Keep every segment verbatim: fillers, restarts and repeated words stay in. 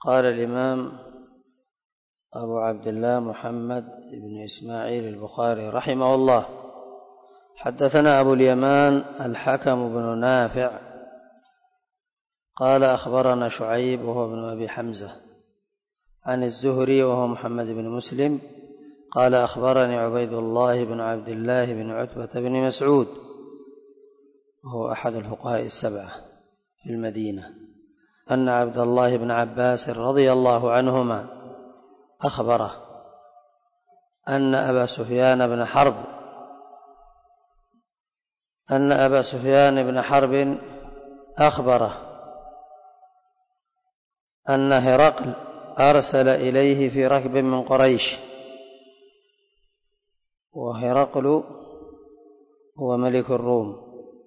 قال الإمام أبو عبد الله محمد بن إسماعيل البخاري رحمه الله: حدثنا أبو اليمان الحكم بن نافع قال أخبرنا شعيب وهو ابن أبي حمزة عن الزهري وهو محمد بن مسلم قال أخبرني عبيد الله بن عبد الله بن عتبة بن مسعود وهو أحد الفقهاء السبعة في المدينة أن عبد الله بن عباس رضي الله عنهما أخبره أن أبا سفيان بن حرب أن أبا سفيان بن حرب أخبره أن هرقل أرسل إليه في ركب من قريش، وهرقل هو ملك الروم،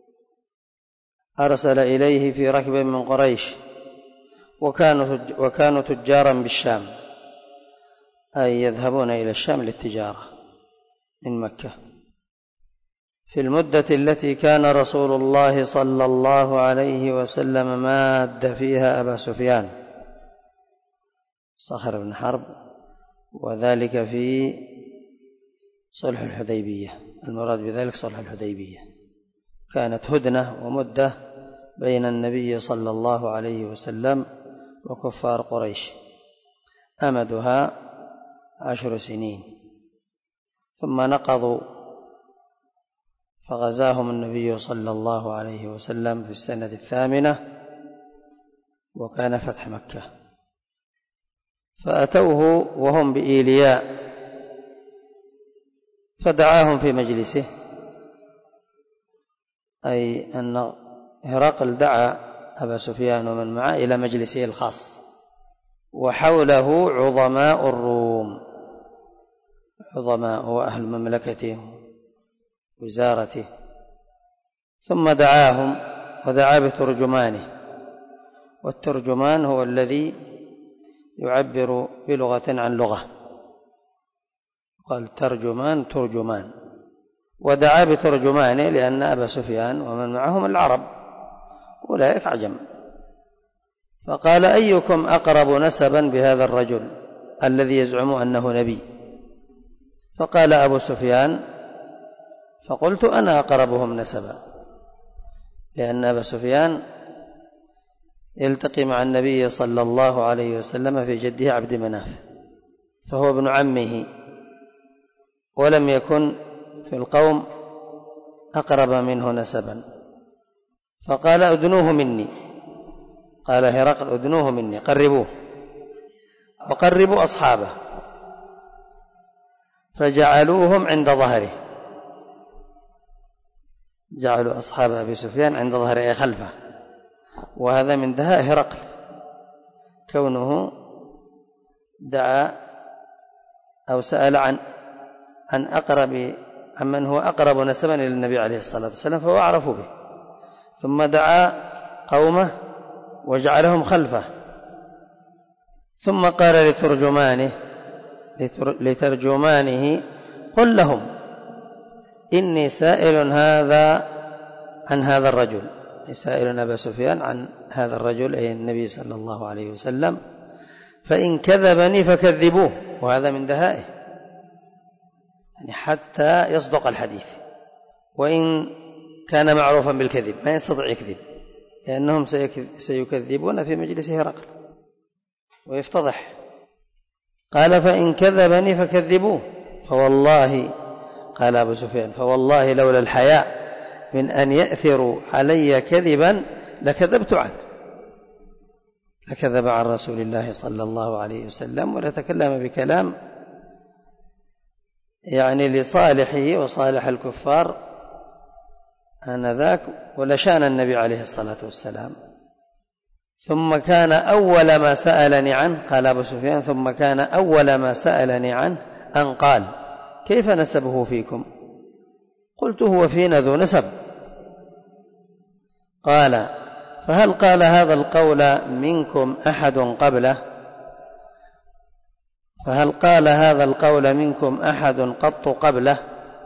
أرسل إليه في ركب من قريش وكانوا وكانوا تجارا بالشام، أي يذهبون إلى الشام للتجارة من مكة، في المدة التي كان رسول الله صلى الله عليه وسلم ماد فيها أبا سفيان صخر بن حرب، وذلك في صلح الحديبية. المراد بذلك صلح الحديبية، كانت هدنة ومدة بين النبي صلى الله عليه وسلم وكفار قريش، أمدها عشر سنين، ثم نقضوا فغزاهم النبي صلى الله عليه وسلم في السنة الثامنة، وكان فتح مكة، فأتوه وهم بإيلياء فدعاهم في مجلسه، أي أن هرقل دعا أبا سفيان ومن معه إلى مجلسه الخاص، وحوله عظماء الروم، عظماء وأهل مملكته وزارته، ثم دعاهم ودعا بترجمانه، والترجمان هو الذي يعبر بلغة عن لغة، قال ترجمان ترجمان، ودعا بترجمانه لأن أبا سفيان ومن معهم العرب أولئك عجم، فقال: أيكم أقرب نسبا بهذا الرجل الذي يزعم أنه نبي؟ فقال أبو سفيان: فقلت أنا أقربهم نسبا، لأن أبا سفيان يلتقي مع النبي صلى الله عليه وسلم في جده عبد مناف، فهو ابن عمه، ولم يكن في القوم أقرب منه نسبا، فقال: أدنوه مني. قال هرقل: أدنوه مني، قربوه وقربوا أصحابه، فجعلوهم عند ظهره، جعلوا أصحاب أبي سفيان عند ظهره أي خلفه، وهذا من دهاء هرقل، كونه دعا أو سأل عن عن أقرب عمن هو أقرب نسبا إلى النبي عليه الصلاة والسلام فهو أعرف به، ثم دعا قومه وجعلهم خلفه، ثم قال لترجمانه لترجمانه: قل لهم إني سائل هذا عن هذا الرجل، سائل أبا سفيان عن هذا الرجل أي النبي صلى الله عليه وسلم، فإن كذبني فكذبوه، وهذا من دهائه، يعني حتى يصدق الحديث، وإن كان معروفا بالكذب ما يستطيع يكذب، لأنهم سيكذبون في مجلس هرقل ويفتضح. قال: فإن كذبني فكذبوه، فوالله، قال أبو سفيان: فوالله لولا الحياء من أن يأثروا علي كذبا لكذبت عنه، لكذب عن رسول الله صلى الله عليه وسلم ولتكلم بكلام يعني لصالحه وصالح الكفار آنذاك، ولشان النبي عليه الصلاة والسلام. ثم كان أول ما سألني عنه، قال أبو سفيان: ثم كان أول ما سألني عنه أن قال: كيف نسبه فيكم؟ قلت: هو فينا ذو نسب. قال: فهل قال هذا القول منكم أحد قبله؟ فهل قال هذا القول منكم أحد قط قبله؟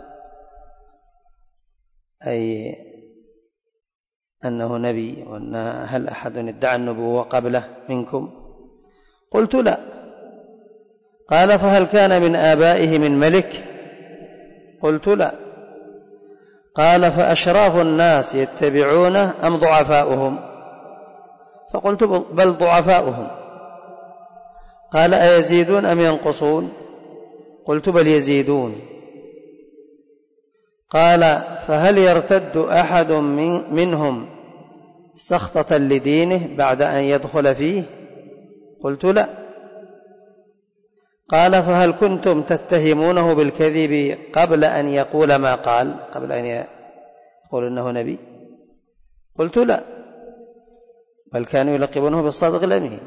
أي أنه نبي، وأن هل أحد ادعى النبوة قبله منكم؟ قلت لا. قال فهل كان من آبائه من ملك؟ قلت لا. قال فأشراف الناس يتبعونه أم ضعفاؤهم؟ فقلت بل ضعفاؤهم. قال أيزيدون أم ينقصون؟ قلت بل يزيدون. قال فهل يرتد أحد منهم سخطة لدينه بعد أن يدخل فيه؟ قلت لا. قال فهل كنتم تتهمونه بالكذب قبل أن يقول ما قال، قبل أن يقول إنه نبي؟ قلت لا، بل كانوا يلقبونه بالصادق الأمين.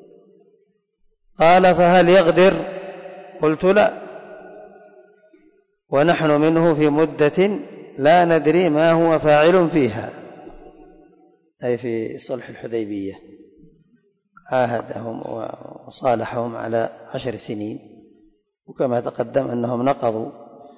قال فهل يغدر؟ قلت لا، ونحن منه في مدة لا ندري ما هو فاعل فيها، أي في صلح الحديبية عاهدهم وصالحهم على عشر سنين، وكما تقدم أنهم نقضوا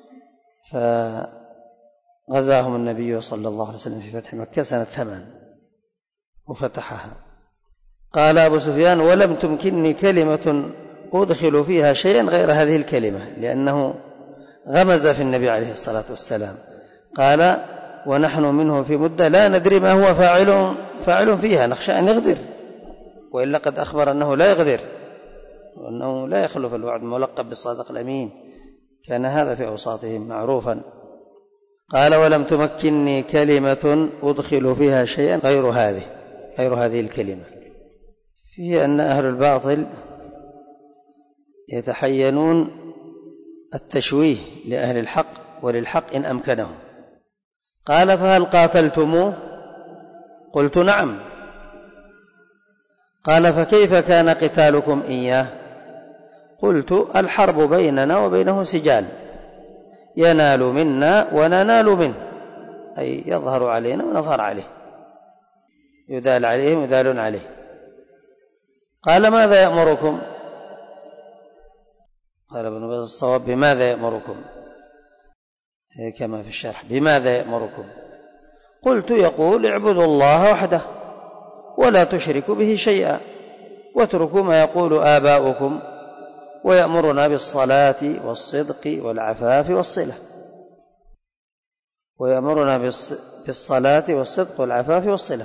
فغزاهم النبي صلى الله عليه وسلم في فتح مكة سنة ثمان وفتحها. قال أبو سفيان ولم تمكنني كلمة أدخل فيها شيئا غير هذه الكلمة، لأنه غمز في النبي عليه الصلاة والسلام. قال ونحن منه في مدة لا ندري ما هو فاعل فاعل فيها، نخشى أن يغدر، وإلا قد أخبر أنه لا يغدر وأنه لا يخلف الوعد، ملقب بالصادق الأمين، كان هذا في أوساطهم معروفا. قال ولم تمكنني كلمة أدخل فيها شيئا غير هذه غير هذه الكلمة. فيه أن أهل الباطل يتحينون التشويه لأهل الحق وللحق إن أمكنهم. قال فهل قاتلتموه؟ قلت نعم. قال فكيف كان قتالكم إياه؟ قلت الحرب بيننا وبينه سجال، ينال منا وننال منه، أي يظهر علينا ونظهر عليه، يدال عليهم يدالون عليه. قال ماذا يأمركم؟ قال ابن باز الصواب بماذا يأمركم، كما في الشرح بماذا يأمركم؟ قلت يقول اعبدوا الله وحده ولا تشركوا به شيئا واتركوا ما يقول آباؤكم، ويأمرنا بالصلاة والصدق والعفاف والصلة. ويأمرنا بالصلاة والصدق والعفاف والصلة.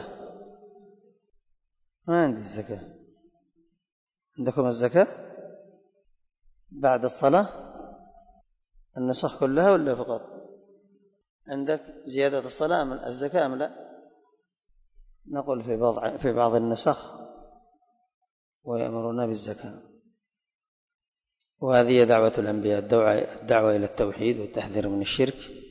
ما عندي الزكاة، عندكم الزكاة بعد الصلاة النسخ كلها ولا فقط؟ عندك زيادة الصلاة من الزكاة أم لا؟ نقول في بعض في بعض النسخ ويأمرنا بالزكاة. وهذه دعوة الأنبياء، الدعوة إلى التوحيد والتحذير من الشرك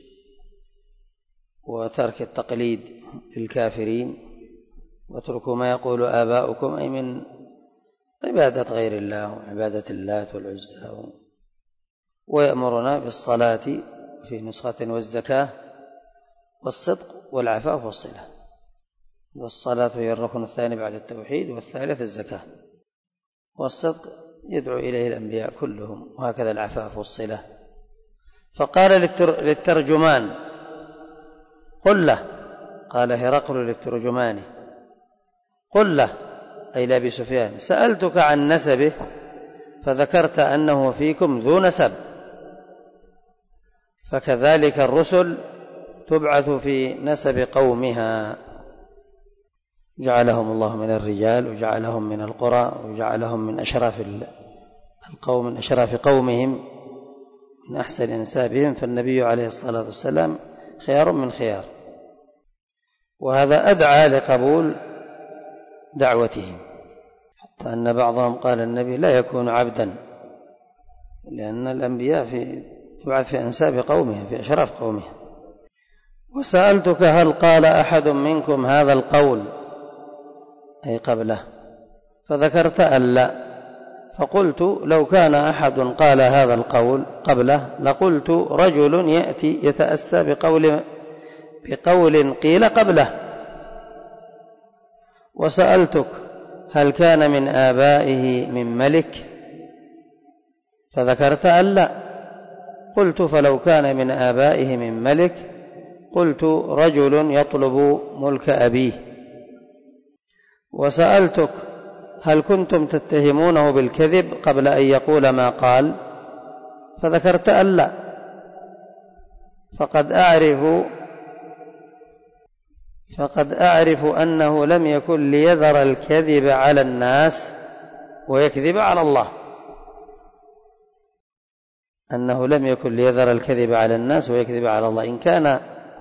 وترك التقليد للكافرين، واتركوا ما يقول آباؤكم، أي من عبادة غير الله وعبادة اللات والعزى. ويأمرنا بالصلاة في نسخة والزكاة والصدق والعفاف والصلة. والصلاة هي الركن الثاني بعد التوحيد، والثالث الزكاة، والصدق يدعو إليه الأنبياء كلهم، وهكذا العفاف والصلة. فقال للترجمان قل له، قال هرقل للترجمان قل له أي لأبي سفيان سألتك عن نسبه فذكرت أنه فيكم ذو نسب، فكذلك الرسل تبعث في نسب قومها، جعلهم الله من الرجال وجعلهم من القرى وجعلهم من أشراف القوم، من أشراف قومهم، من أحسن أنسابهم. فالنبي عليه الصلاة والسلام خيار من خيار، وهذا أدعى لقبول دعوتهم، حتى أن بعضهم قال النبي لا يكون عبدا، لأن الأنبياء في تبعث في أنساب قومهم، في أشراف قومهم. وسألتك هل قال أحد منكم هذا القول أي قبله، فذكرت أن لا، فقلت لو كان أحد قال هذا القول قبله لقلت رجل يأتي يتأسى بقول, بقول قيل قبله. وسألتك هل كان من آبائه من ملك، فذكرت أن لا، قلت فلو كان من آبائه من ملك قلت رجل يطلب ملك أبيه. وسألتك هل كنتم تتهمونه بالكذب قبل أن يقول ما قال؟ فذكرت أن لا، فقد أعرف فقد أعرف أنه لم يكن ليذر الكذب على الناس ويكذب على الله، أنه لم يكن ليذر الكذب على الناس ويكذب على الله. إن كان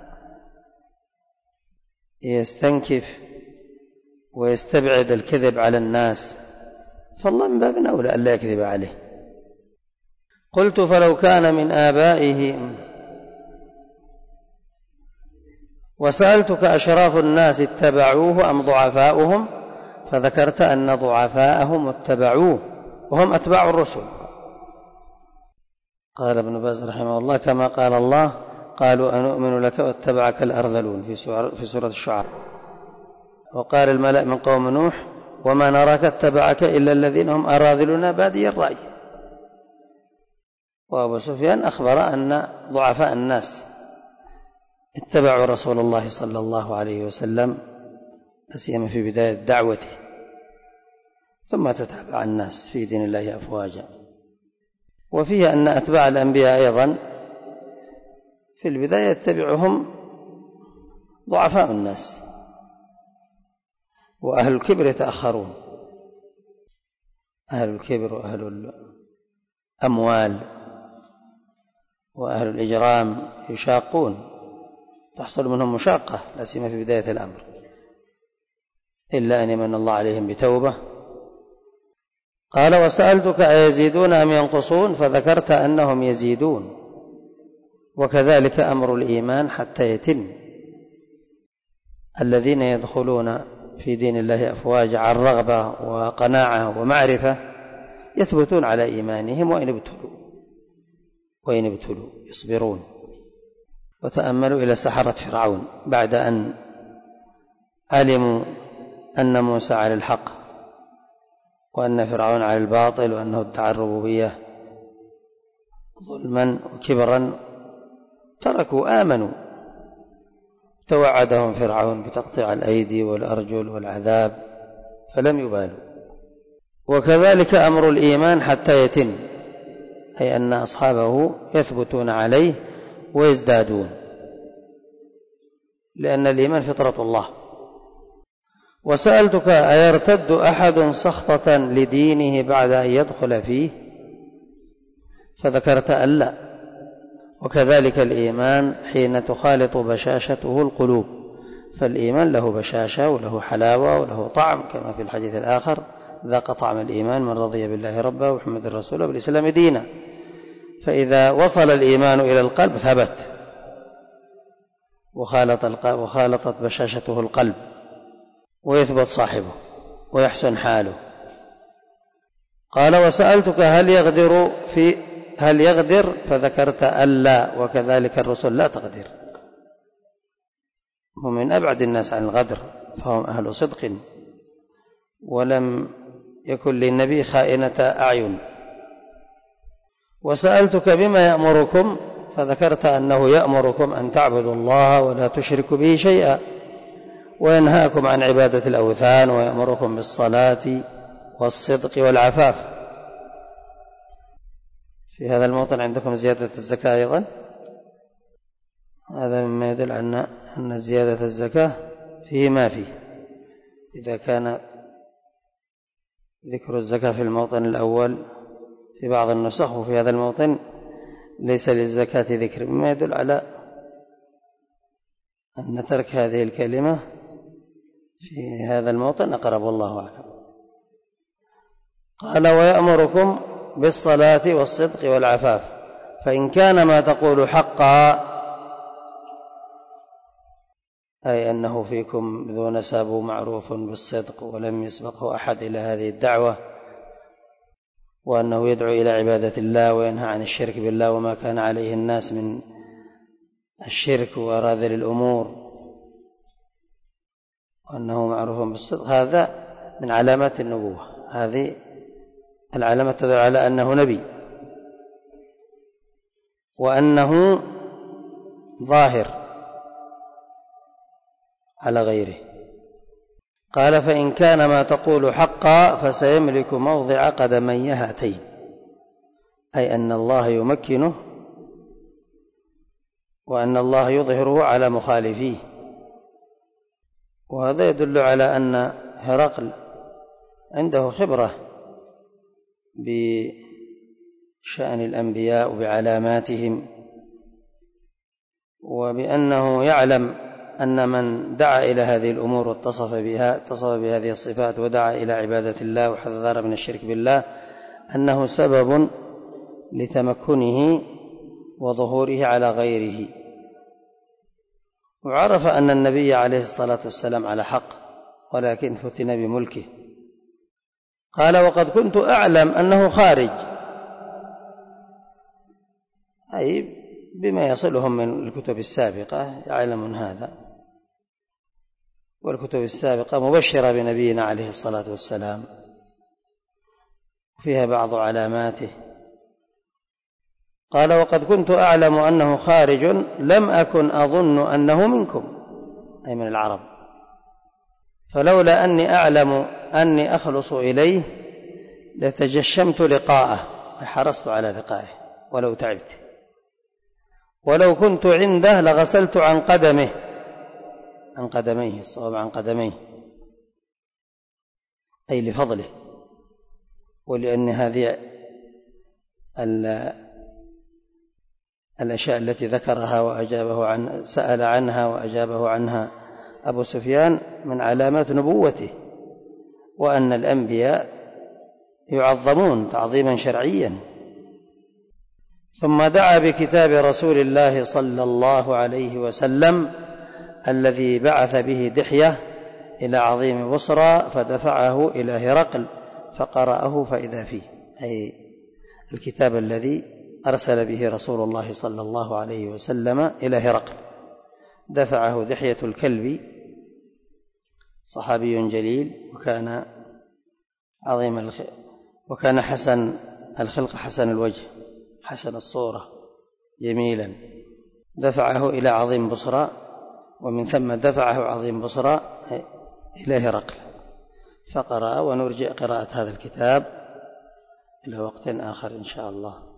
يستنكف ويستبعد الكذب على الناس فالله من باب أولى ألا يكذب عليه. قلت فلو كان من آبائه. وسألتك أشراف الناس اتبعوه أم ضعفاؤهم؟ فذكرت أن ضعفاءهم اتبعوه وهم أتباع الرسل. قال ابن باز رحمه الله كما قال الله قالوا أنؤمن لك واتبعك الأرذلون في سورة الشعراء. وقال الملأ من قوم نوح وما نراك اتبعك إلا الذين هم أراذلنا بادي الرأي. وأبو سفيان أخبر أن ضعفاء الناس اتبعوا رسول الله صلى الله عليه وسلم سيما في بداية دعوته، ثم تتابع الناس في دين الله أفواجا. وفيه أن أتباع الأنبياء أيضا في البداية يتبعهم ضعفاء الناس، وأهل الكبر يتأخرون، أهل الكبر وأهل الأموال وأهل الإجرام يشاقون، تحصل منهم مشاقة لا سيما في بداية الأمر، إلا أن يمن الله عليهم بتوبة. قال وسألتك أيزيدون أم ينقصون؟ فذكرت أنهم يزيدون، وكذلك أمر الإيمان حتى يتم. الذين يدخلون في دين الله أفواج عن رغبة وقناعة ومعرفة يثبتون على إيمانهم وإن ابتلوا وإن ابتلوا يصبرون. وتأملوا إلى سحرة فرعون بعد أن علموا أن موسى على الحق وأن فرعون على الباطل وأنه ادعى الربوبية ظلما وكبرا، تركوا آمنوا. توعدهم فرعون بتقطيع الأيدي والأرجل والعذاب فلم يبالوا. وكذلك أمر الإيمان حتى يتم، أي أن أصحابه يثبتون عليه ويزدادون، لأن الإيمان فطرة الله. وسألتك أيرتد أحد سخطة لدينه بعد أن يدخل فيه؟ فذكرت أن لا، وكذلك الإيمان حين تخالط بشاشته القلوب، فالإيمان له بشاشة وله حلاوة وله طعم، كما في الحديث الآخر ذاق طعم الإيمان من رضي بالله ربا ومحمد رسوله بالإسلام دينا. فإذا وصل الإيمان إلى القلب ثبت وخالطت بشاشته القلب ويثبت صاحبه ويحسن حاله. قال وسألتك هل يغدر في هل يغدر؟ فذكرت ألا، وكذلك الرسل لا تغدر، هم من أبعد الناس عن الغدر، فهم أهل صدق، ولم يكن للنبي خائنة أعين. وسألتك بما يأمركم؟ فذكرت أنه يأمركم أن تعبدوا الله ولا تشركوا به شيئا، وينهاكم عن عبادة الأوثان، ويأمركم بالصلاة والصدق والعفاف. في هذا الموطن عندكم زيادة الزكاة أيضا، هذا مما يدل على أن زيادة الزكاة فيه ما فيه. إذا كان ذكر الزكاة في الموطن الأول في بعض النسخ وفي هذا الموطن ليس للزكاة ذكر، مما يدل على أن ترك هذه الكلمة في هذا الموطن أقرب، والله أعلم. قال ويأمركم بالصلاة والصدق والعفاف، فإن كان ما تقول حقا، أي أنه فيكم ذو نسب معروف بالصدق ولم يسبقه أحد إلى هذه الدعوة، وأنه يدعو إلى عبادة الله وينهى عن الشرك بالله وما كان عليه الناس من الشرك وأراذل الأمور، وأنه معروف بالصدق، هذا من علامات النبوة. هذه العلامة تدل على أنه نبي وأنه ظاهر على غيره. قال فإن كان ما تقول حقا فسيملك موضع قدمي هاتين، أي أن الله يمكنه وأن الله يظهره على مخالفيه. وهذا يدل على أن هرقل عنده خبرة بشأن الأنبياء وبعلاماتهم، وبأنه يعلم أن من دعا إلى هذه الأمور واتصف بها اتصف بهذه الصفات ودعا إلى عبادة الله وحذر من الشرك بالله أنه سبب لتمكنه وظهوره على غيره. وعرف أن النبي عليه الصلاة والسلام على حق ولكن فتن بملكه. قال وقد كنت أعلم أنه خارج، أي بما يصلهم من الكتب السابقة يعلمون هذا، والكتب السابقة مبشرة بنبينا عليه الصلاة والسلام فيها بعض علاماته. قال وقد كنت أعلم أنه خارج لم أكن أظن أنه منكم، أي من العرب، فلولا أني أعلم أني أخلص إليه لتجشمت لقاءه، حرصت على لقائه ولو تعبت، ولو كنت عنده لغسلت عن قدمه، عن قدميه، الصواب عن قدميه، أي لفضله، ولأن هذه الأشياء التي ذكرها وأجابه عن سأل عنها وأجابه عنها أبو سفيان من علامات نبوته، وأن الأنبياء يعظمون تعظيما شرعيا. ثم دعا بكتاب رسول الله صلى الله عليه وسلم الذي بعث به دحية إلى عظيم بصرى فدفعه إلى هرقل فقرأه فإذا فيه، أي الكتاب الذي أرسل به رسول الله صلى الله عليه وسلم إلى هرقل. دفعه دحية الكلبي، صحابي جليل، وكان عظيم الخ... وكان حسن الخلق حسن الوجه حسن الصورة جميلا. دفعه إلى عظيم بصرى، ومن ثم دفعه عظيم بصرى إلى هرقل فقرأ. ونرجع قراءة هذا الكتاب إلى وقت آخر إن شاء الله.